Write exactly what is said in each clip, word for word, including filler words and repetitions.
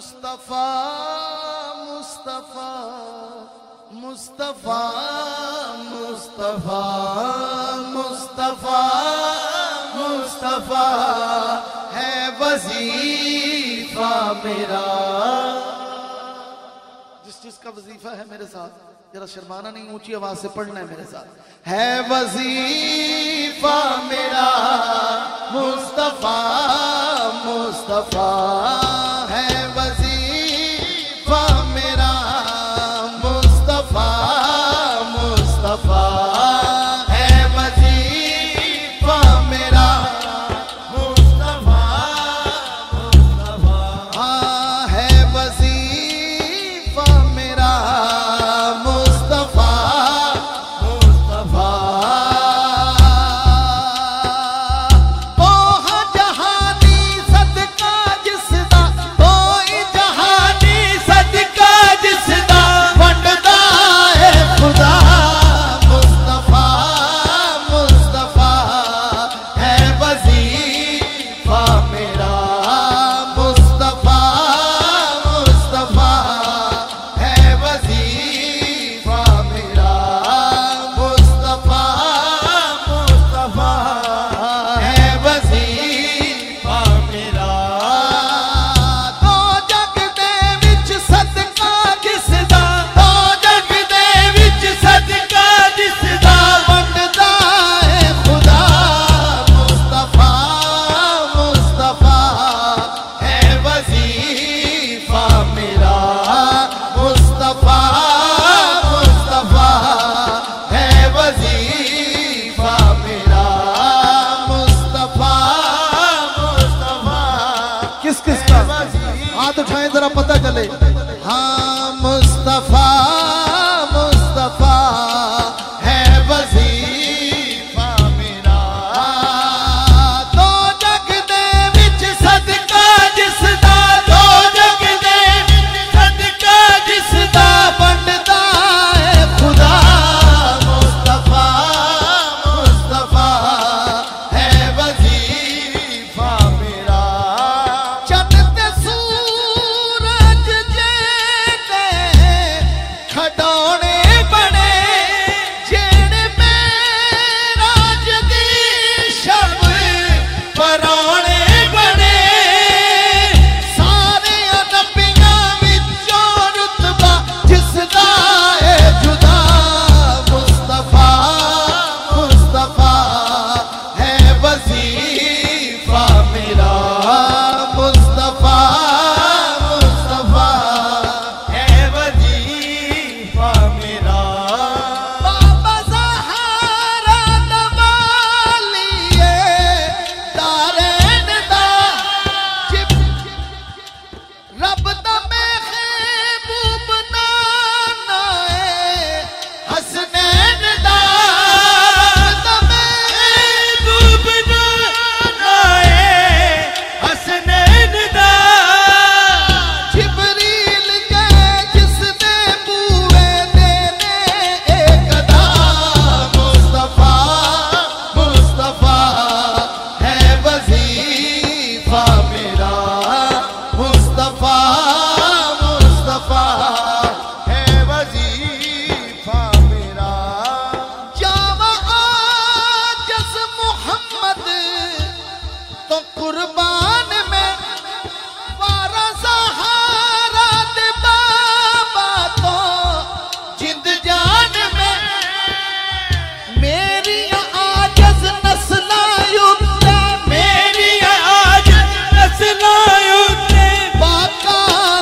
मुस्तफा मुस्तफा मुस्तफा मुस्तफा मुस्तफा मुस्तफा है वजीफा मेरा। जिस चीज का वजीफा है मेरे साथ, जरा शर्माना नहीं, ऊंची आवाज से पढ़ना है मेरे साथ। है वजीफा मेरा मुस्तफा मुस्तफा है वजीफा मेरा मुस्तफा मुस्तफा है वजीफा मेरा मुस्तफा मुस्तफा है वजीफा मेरा मुस्तफा मुस्तफा। हाथ उठाएं जरा पता चले। हाँ मुस्तफा मुस्तफा है वजीफा मेरा। दो जग दे विच सदका जिसदा, दो जग दे विच सदका जिसदा बनदा है खुदा। मुस्तफा मुस्तफा है वजीफा मेरा। खडौने बने जेड़े मेराज दी शब परौने बने। सारे नबियां विचों रुतबा जिसदा है जुदा। मुस्तफा मुस्तफा है वजीफा मेरा। मुस्तफा मुस्तफा है वजीफा मेरा। बाबा ज़हरा दबा लिए दारैन दा, रब दा महबूब नाना है हसनैन दा। रब दा महबूब नाना है हसनैन दा। जिबरील के जिसने बूए देने एक अदा। मुस्तफा मुस्तफा है वजीफा मेरा। मुस्तफा मुस्तफा है वजीफा मेरा। जावा आजज़ मोहम्मद तो कुर्बान में, वारा ज़हरा दे बाबा तो जिंद जान में। मेरी आजज़ नस्लां उत्ते, मेरी आजज़ नस्लां उत्ते पाका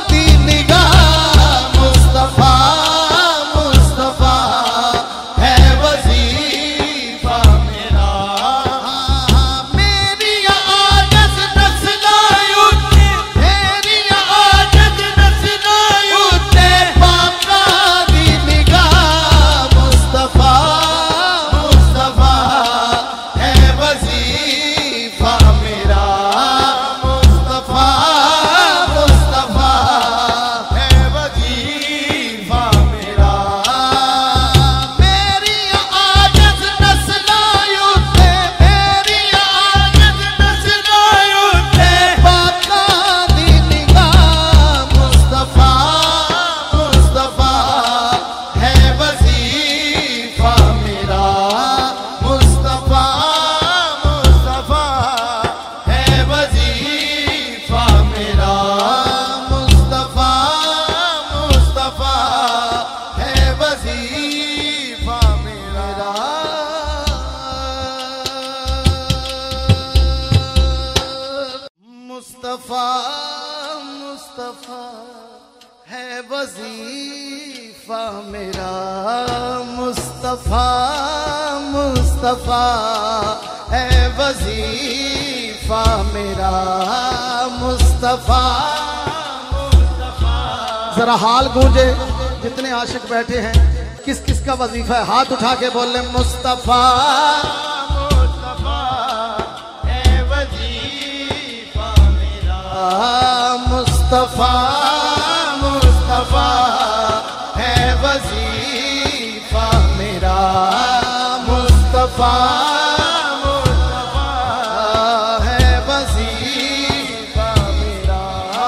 मुस्तफा है वजीफा मेरा, मुस्तफा मुस्तफा है वजीफा मेरा, मुस्तफा मुस्तफा। जरा हाल गूंजे जितने आशिक बैठे हैं, किस किस का वजीफा है हाथ उठा के बोल ले मुस्तफा मुस्तफा है वजीफा मेरा, मुस्तफा मुस्तफा है वजीफा मेरा, मुस्तफा मुस्तफा है वजीफा मेरा,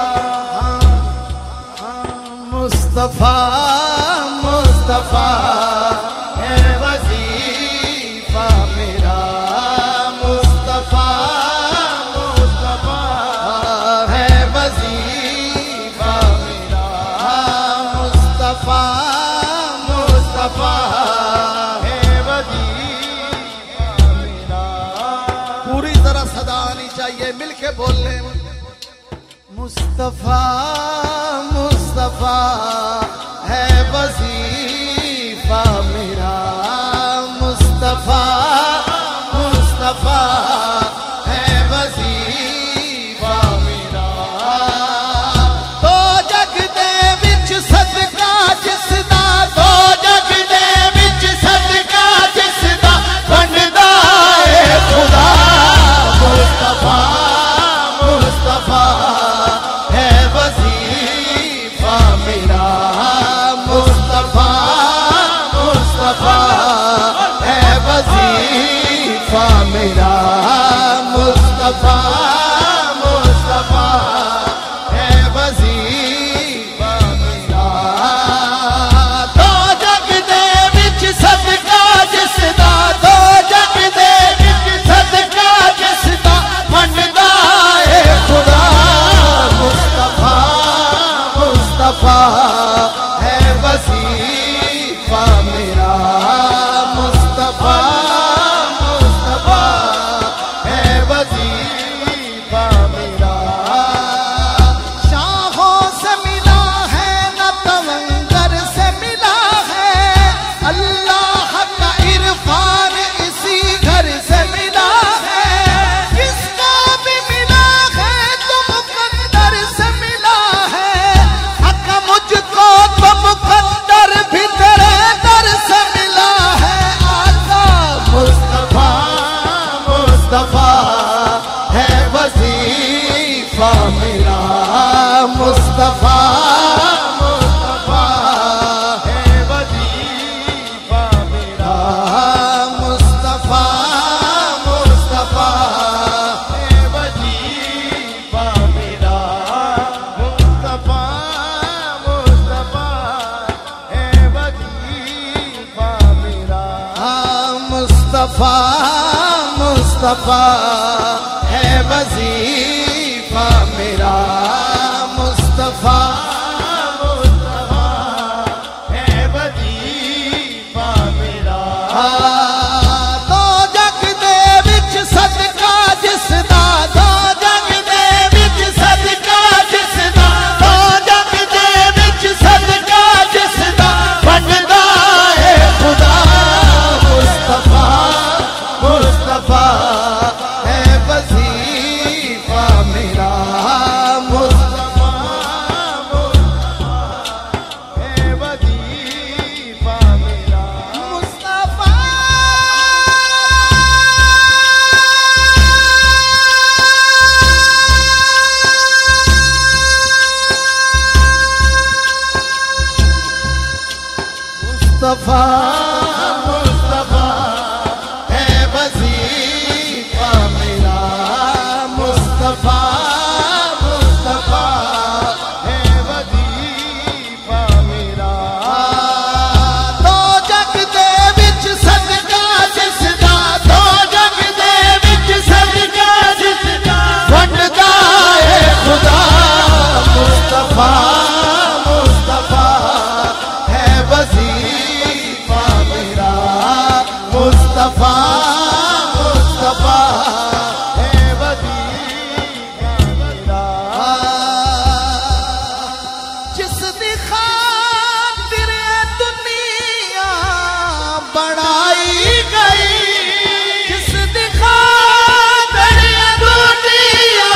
मुस्तफा मुस्तफा है वजीफा मेरा, मुस्तफा मुस्तफा है वजीफा मेरा, मुस्तफा मुस्तफा है वजीफा मेरा। पूरी तरह सदा आनी चाहिए, मिलके बोलने मुस्तफा मुस्तफा है वजीफा मेरा, मुस्तफा मुस्तफा है वजीफा मेरा। तो जग दे विच सदका जिसदा, तो जग दे विच सदका जिसदा बनदा है खुदा, मुस्तफा मुस्तफा है वजीफा मेरा, मुस्तफा मुस्तफा है वजीफा मेरा, मुस्तफा मुस्तफा है वजीफा मेरा। तो जग दे विच सदका जिसदा, तो जग दे विच सदका जिसदा बनदा है खुदा, मुस्तफा मुस्तफा है वजीफा मेरा, मुस्तफा मुस्तफा है वजीफा मेरा। शाहों से मिला है न तवंगर से मिला है, अल्लाह का इरफान इसी घर से मिला है, किसको भी मिला है तो मुकद्दर से मिला है, हक मुझको तो मुकद्दर भी तेरे दर से मिला है। आका मुस्तफा मुस्तफा है वजीफा मेरा, मुस्तफा मुस्तफा है वजीफा मेरा, मुस्तफा मुस्तफा है वजीफा मेरा, मुस्तफा मुस्तफा है वजीफा मेरा, मुस्तफा मुस्तफा है वजीफा मेरा, मुस्तफा मुस्तफा है वजीफा मेरा। तो जग दे विच सदका जिसदा, तो जग दे विच सदका जिसदा, तो जग दे विच सदका जिसदा बनदा है खुदा, मुस्तफा मुस्तफा है वजीफा मेरा, मुस्तफा मुस्तफा है वजीफा मेरा, मुस्तफा मुस्तफा मुस्तफा है वजीफा मेरा, मुस्तफा मुस्तफा है वजीफा मेरा। तो जग दे विच सदका जिसदा, तो जग दे विच सदका जिसदा बनदा है खुदा, मुस्तफा मुस्तफा है वजीफा दी खातिर दुनिया बनाई गई, जिस दी खातिर दुनिया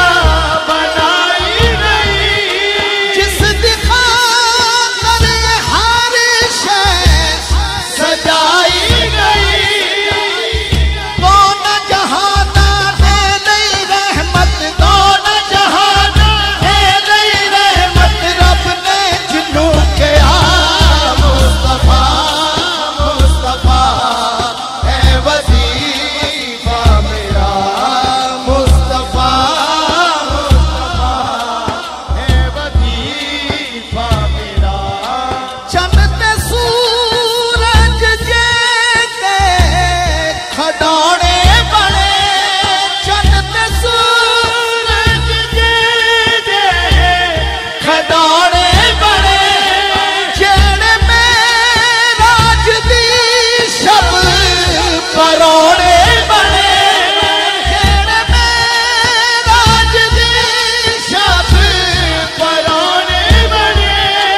बनाई गई, जिस दी खातिर हर शय सजाई गई। कौन जहाना है नहीं रहमत, कौन जहाना है नहीं रहमत, रब ने जिन्हों के आ मुस्तफा मुस्तफा है वजीफा मेरा, मुस्तफा मुस्तफा है वजीफा मेरा। चमते सूरज जेते खडौने बने, चमते सूरज जेते खडौने बने, जेड़े मेराज दी शब परोने बने, जेड़े मेराज दी शब परोने बने।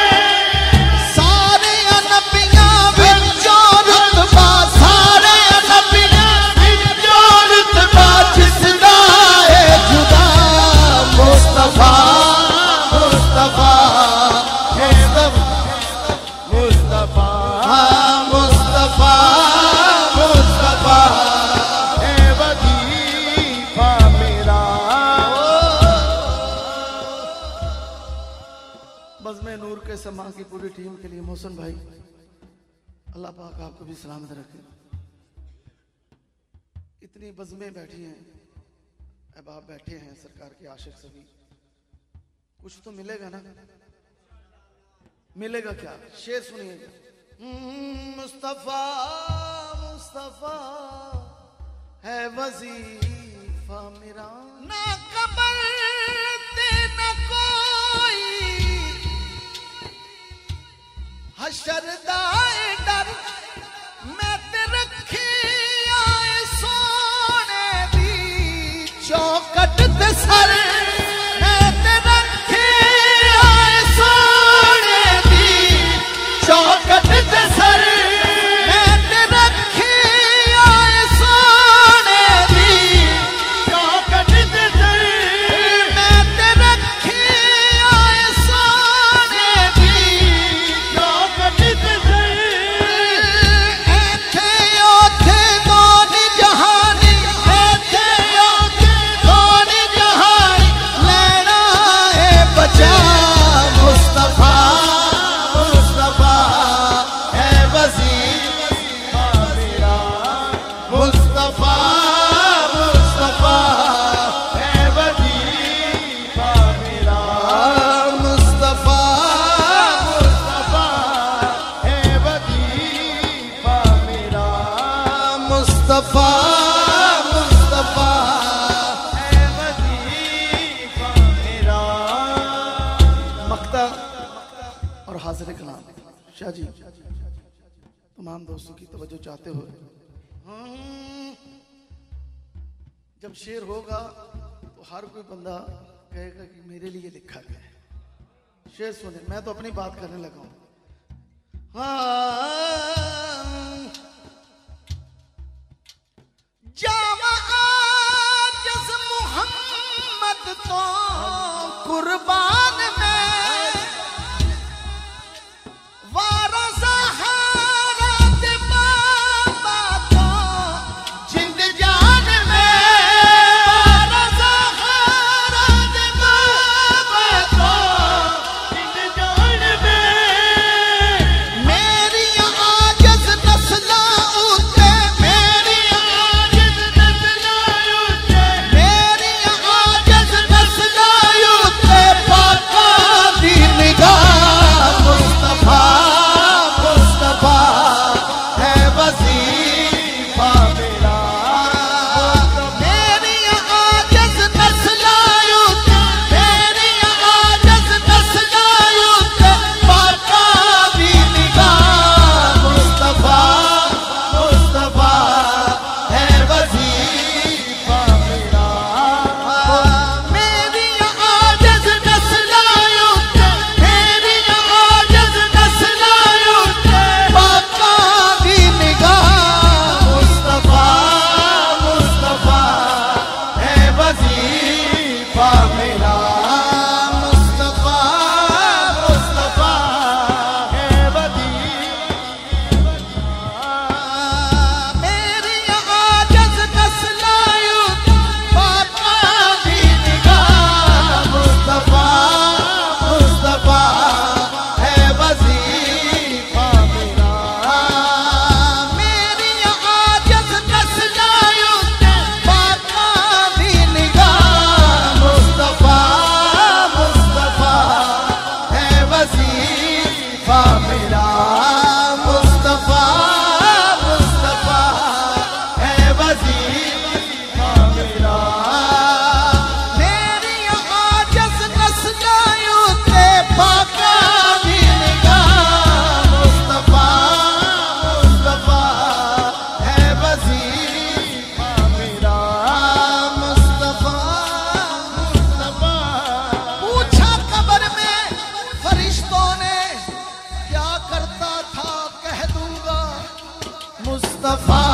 सारे नबियां विचों रुतबा, सारे नबियां विचों रुतबा, जिसदा है जुदा मुस्तफा मुस्तफा मुस्तफा मुस्तफा मुस्तफा है वजीफा मेरा। बज़्म नूर के समा की पूरी टीम के लिए मोहसिन भाई, अल्लाह पाक आपको भी सलामत रखे। इतनी बज़्में बैठी हैं, अब आप बैठे हैं सरकार के आशिक सभी, कुछ तो मिलेगा ना? मिलेगा क्या? शेर सुनिए। मुस्तफा मुस्तफा है वजीफा मेरा, ना कबर ते न कोई हशर दा डर, मैं ते रखी आए सोने दी चौकट ते सर, मैं ते रखी आए सोने दी चौकट ते सर, मैं ते रखी आए सोने दी चौकट ते सर, मैं ते रखी आए सोने दी चौकट ते सर। ऐथे ओथे कौन जहानी, ऐथे ओथे कौन जहानी, लेना है बचा मुस्तफा मुस्तफा है वजीफा मेरा, मुस्तफा मुस्तफा है वजीफा मेरा, मुस्तफा मुस्तफा है वजीफा मेरा, मुस्तफा मुस्तफा है वजीफा मेरा। मक्ता और हाजिर कलाम शाह जी, तमाम दोस्तों की तवज्जो चाहते हुए, हम्म, जब शेर होगा तो हर कोई बंदा कहेगा कि मेरे लिए लिखा गया है। शेर सुने, मैं तो अपनी बात करने लगा हूं। हाँ, जावा आजिज़ मुहम्मद तो कुर्बान में, वारा सहारा दे बाबा तो जिंद जान में, वारा सहारा दे बाबा तो जिंद जान में। मेरी आजिज़ नस्लां उते, मेरी आजिज़ नस्लां उते, मेरी आजिज़ नस्लां वजीफा मेरा मुस्तफा मुस्तफा है वजीफा मेरा मेरी आजज़ नस्लायूं ते पाका दी निगाह मुस्तफा मुस्तफा है वजीफा मेरा मुस्तफा मुस्तफा। पूछा कब्र में फरिश्तों ने क्या करता था, कह दूंगा मुस्तफा